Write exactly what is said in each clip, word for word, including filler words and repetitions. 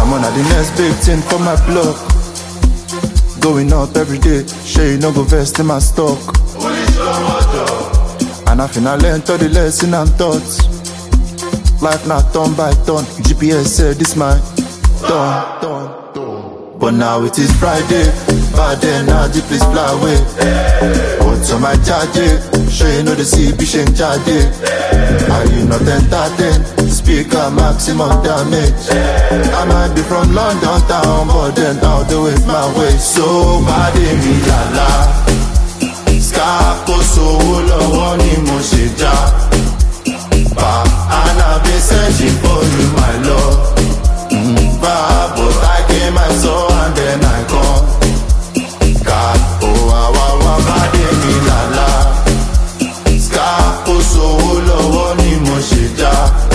I'm on the next big thing for my block. Going up every day, sure you no go vest in my stock. And I finna learn to the lesson I'm taught. Life not turn by turn, G P S said this my turn, turn, turn. But now it is Friday, but then now the please fly away. What's on my charge? Sure you know the C B shan't charge. Are you not entertained? Speaker maximum damage. I might be from London town, but then I'll do it my way. So bad in me la la. Scarposo lọ́wọ́ ni mo ṣe já. Ba and I've been searching for you my love. Mm, ba but I came I saw and then I come. God oh wa wa wa bad in me la la. Scarposo lọ́wọ́ ni mo ṣe já.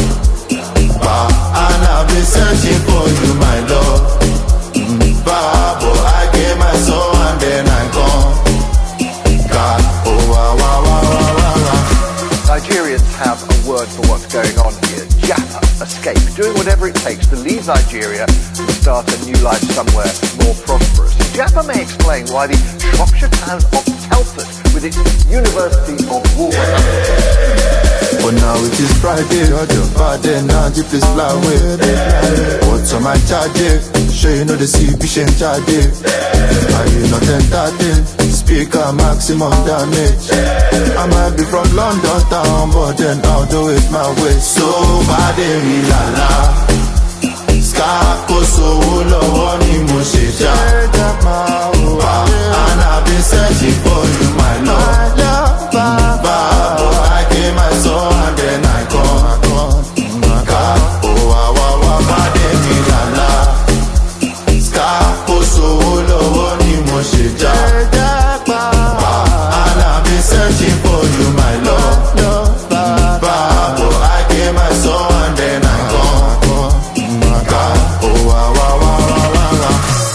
And I've been searching for you, my love. Mm, Babo, I gave my soul and then I gone. God, oh, wow, wow, wow, wow, wow. Nigerians have a word for what's going on here. Japa, escape, doing whatever it takes to leave Nigeria and start a new life somewhere more prosperous. Japa may explain why the Shropshire town of Telford, with its University of Wolverhampton. But now it is Friday, but then now you please fly away. What's on my charge? Sure you know the C B shan't charge. Are you not entertained? Speaker maximum damage. I might be from London town, but then I'll do it my way. So bad in me la la. Scarposo lọ́wọ́ ni mo ṣe já. And I've been searching for you, my love. Babo, I gave my soul and then I come. God, oh, wa wa wa, bad in me la la. Scarposo lọ́wọ́ ni mo ṣe já. And I've been searching for you, my love. Babo, I gave my soul and then I come. God, oh, wa wa wa wa wa wa.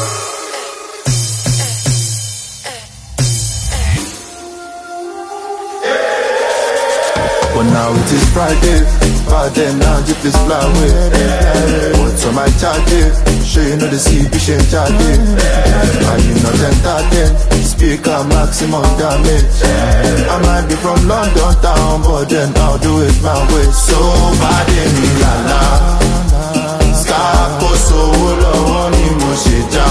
But now it is Friday, but then now you please fly away. What's on my charge? Sure you know the C B shan't charge. Are you not entertained? Speaker maximum damage. I might be from London town, but then I'll do it my way. So bad in me la la. Scarposo lọ́wọ́ ni mo ṣe já.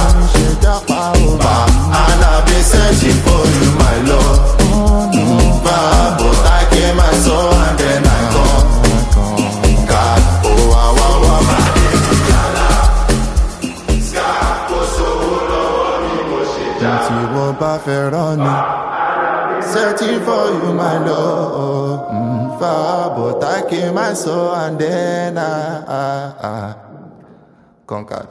And I've been searching for you, my love. But I gave my soul and then I come. God, oh, wa wa wa, bad in me la la. Scarposo lọ́wọ́ ni mo ṣe já. Tí wọ́n bá fẹ́ràn ni, searching for you, my love. Mm, but I gave my soul and then I, I, I conquered.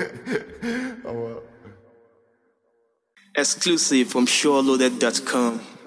Oh, well. Exclusive from Sure Loaded dot com.